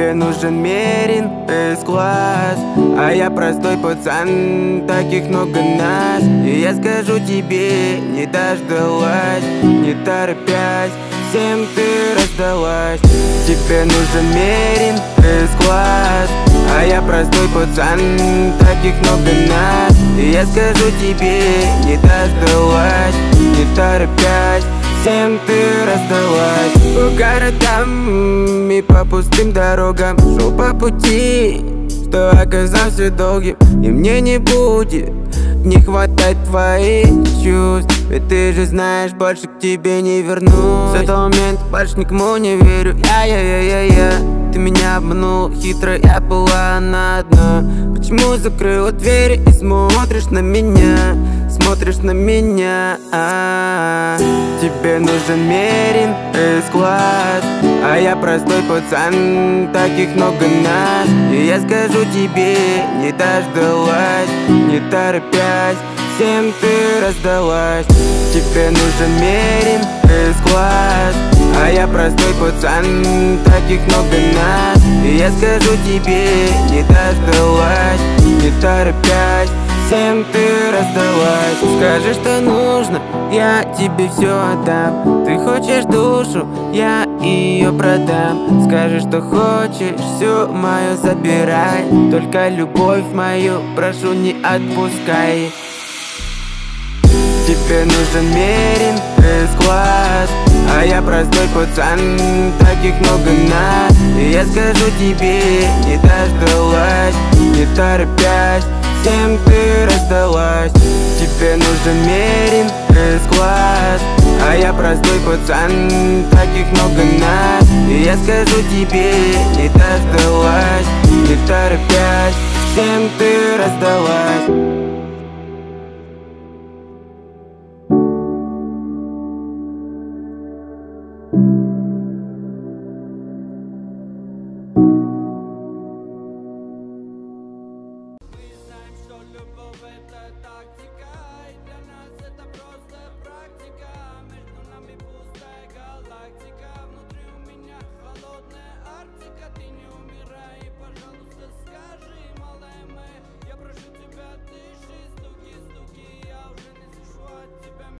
Тебе нужен мерин С-класс, а я простой пацан, таких много нас. И я скажу тебе, не дождалась, не торопясь, всем ты раздалась. Тебе нужен мерин С-класс, а я простой пацан, таких много нас. И я скажу тебе, не дождалась, не торопясь, всем ты раздалась. По городам и по пустым дорогам шел по пути, что оказался долгим. И мне не будет не хватать твоих чувств, ведь ты же знаешь, больше к тебе не вернусь. С этого момента больше никому не верю. Я ты меня обманул хитро, я была на дно. Почему закрыла двери и смотришь на меня? Смотришь на меня, Тебе нужен мерин С-класс, а я простой пацан, таких много нас. И я скажу тебе, не дождалась, не торопясь, всем ты раздалась. Тебе нужен мерин С-класс, а я простой пацан, таких много нас. И я скажу тебе, не дождалась, не торопясь, всем ты раздалась. Скажи, что нужно, я тебе все отдам. Ты хочешь душу, я ее продам. Скажи, что хочешь, все мое забирай. Только любовь мою, прошу, не отпускай. Тебе нужен мерин С-класс, а я простой пацан, таких много нас. И я скажу тебе, не дождалась, не торопясь, всем ты раздалась. Тебе нужен мерин С-класс, а я простой пацан, таких много нас. И я скажу тебе, не дождалась, не торопясь, всем ты раздалась.